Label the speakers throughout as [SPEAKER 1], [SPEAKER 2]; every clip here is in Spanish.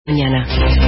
[SPEAKER 1] Mañana.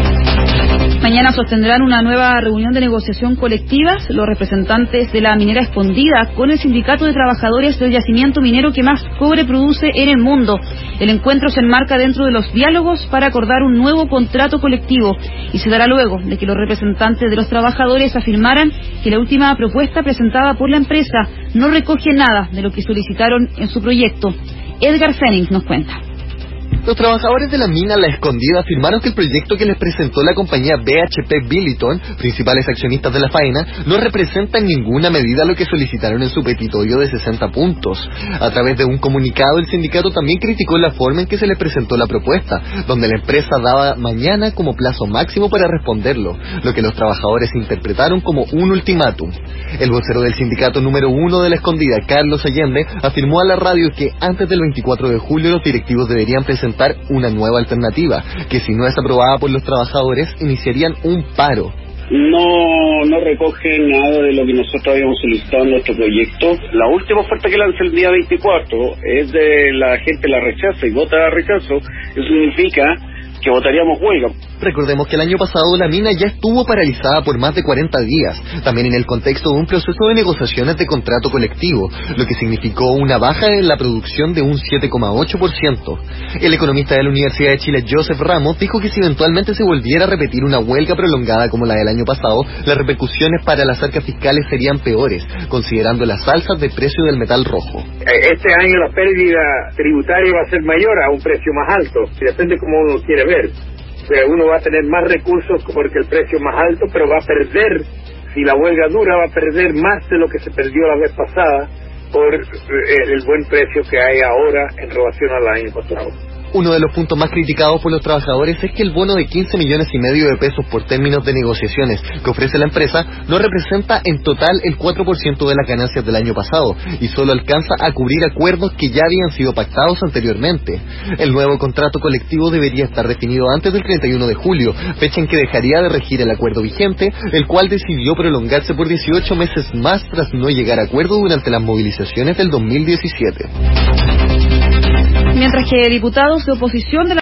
[SPEAKER 2] Mañana sostendrán una nueva reunión de negociación colectiva los representantes de la minera Escondida con el sindicato de trabajadores del yacimiento minero que más cobre produce en el mundo. El encuentro se enmarca dentro de los diálogos para acordar un nuevo contrato colectivo y se dará luego de que los representantes de los trabajadores afirmaran que la última propuesta presentada por la empresa no recoge nada de lo que solicitaron en su proyecto. Edgar Fenning nos cuenta.
[SPEAKER 3] Los trabajadores de la mina La Escondida afirmaron que el proyecto que les presentó la compañía BHP Billiton, principales accionistas de la faena, no representa en ninguna medida lo que solicitaron en su petitorio de 60 puntos. A través de un comunicado, el sindicato también criticó la forma en que se les presentó la propuesta, donde la empresa daba mañana como plazo máximo para responderlo, lo que los trabajadores interpretaron como un ultimátum. El vocero del sindicato número 1 de La Escondida, Carlos Allende, afirmó a la radio que antes del 24 de julio los directivos deberían presentar una nueva alternativa, que si no es aprobada por los trabajadores, iniciarían un paro.
[SPEAKER 4] No recoge nada de lo que nosotros habíamos solicitado en nuestro proyecto. La última oferta que lancé el día 24 es de la gente la rechaza y vota rechazo. Eso significa que votaríamos huelga.
[SPEAKER 3] Recordemos que el año pasado la mina ya estuvo paralizada por más de 40 días, también en el contexto de un proceso de negociaciones de contrato colectivo, lo que significó una baja en la producción de un 7,8%. El economista de la Universidad de Chile, Joseph Ramos, dijo que si eventualmente se volviera a repetir una huelga prolongada como la del año pasado, las repercusiones para las arcas fiscales serían peores, considerando las alzas de precio del metal rojo.
[SPEAKER 5] Este año la pérdida tributaria va a ser mayor a un precio más alto, depende cómo uno quiere ver. Uno va a tener más recursos porque el precio es más alto, pero va a perder, si la huelga dura, va a perder más de lo que se perdió la vez pasada por el buen precio que hay ahora en relación al año pasado.
[SPEAKER 3] Uno de los puntos más criticados por los trabajadores es que el bono de 15,5 millones de pesos por términos de negociaciones que ofrece la empresa no representa en total el 4% de las ganancias del año pasado y solo alcanza a cubrir acuerdos que ya habían sido pactados anteriormente. El nuevo contrato colectivo debería estar definido antes del 31 de julio, fecha en que dejaría de regir el acuerdo vigente, el cual decidió prolongarse por 18 meses más tras no llegar a acuerdo durante las movilizaciones del 2017.
[SPEAKER 2] Mientras que diputados de oposición de la